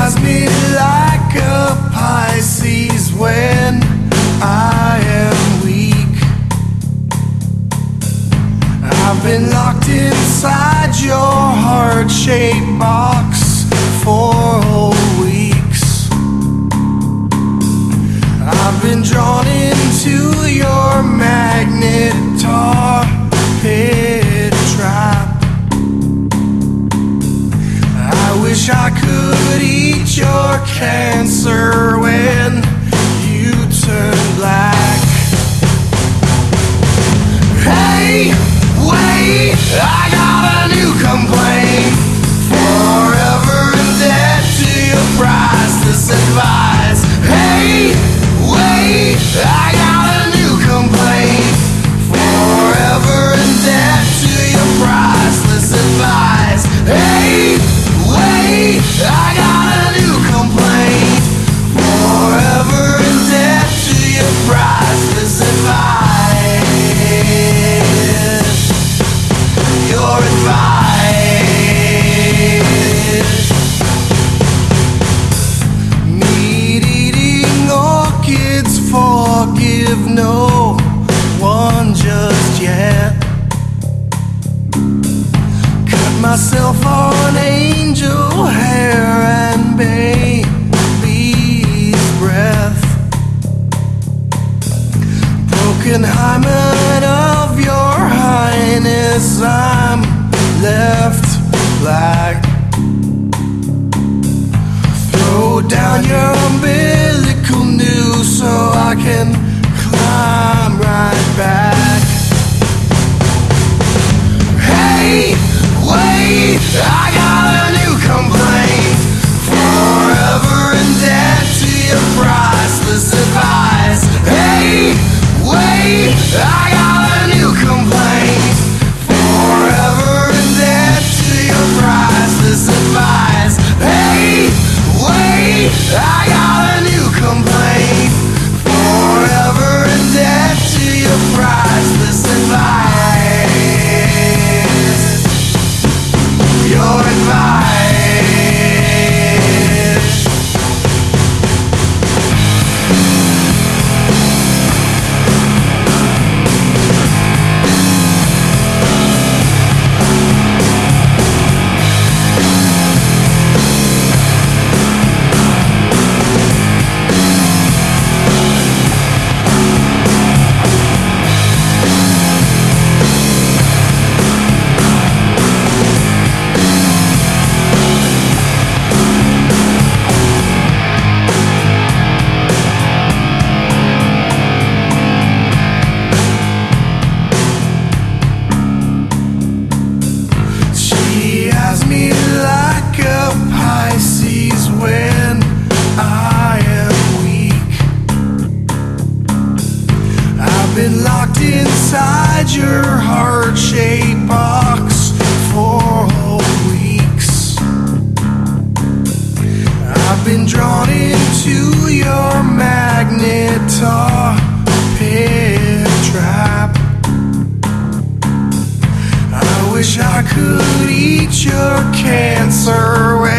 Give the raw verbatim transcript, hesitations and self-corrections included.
has me like a Pisces when I am weak. I've been locked inside your heart-shaped box for whole weeks. I've been drawn into your magnet torpid trap. I wish I could eat your cancer when you turn black. Hey, wait, I got a new complaint. Forever in debt to your priceless advice. Hey, wait, I got a new complaint. Forever in debt to your priceless advice. Hey, wait, I got a new complaint. Forever in debt to your priceless advice. Your advice. Meat-eating orchids forgive no one just yet. Cut myself on angel hair and baby's breath. Broken hymen of your highness, I'm left black. Throw down your umbilical noose so I can climb right back. Hey, wait, I got a new complaint. Forever in debt to your priceless advice. Hey, wait, I got a new complaint. Forever in debt to your priceless advice. Hey, wait, I got a new complaint. Forever in debt to your priceless advice. Your advice. Been locked inside your heart-shaped box for whole weeks. I've been drawn into your magnet torpid trap. I wish I could eat your cancer.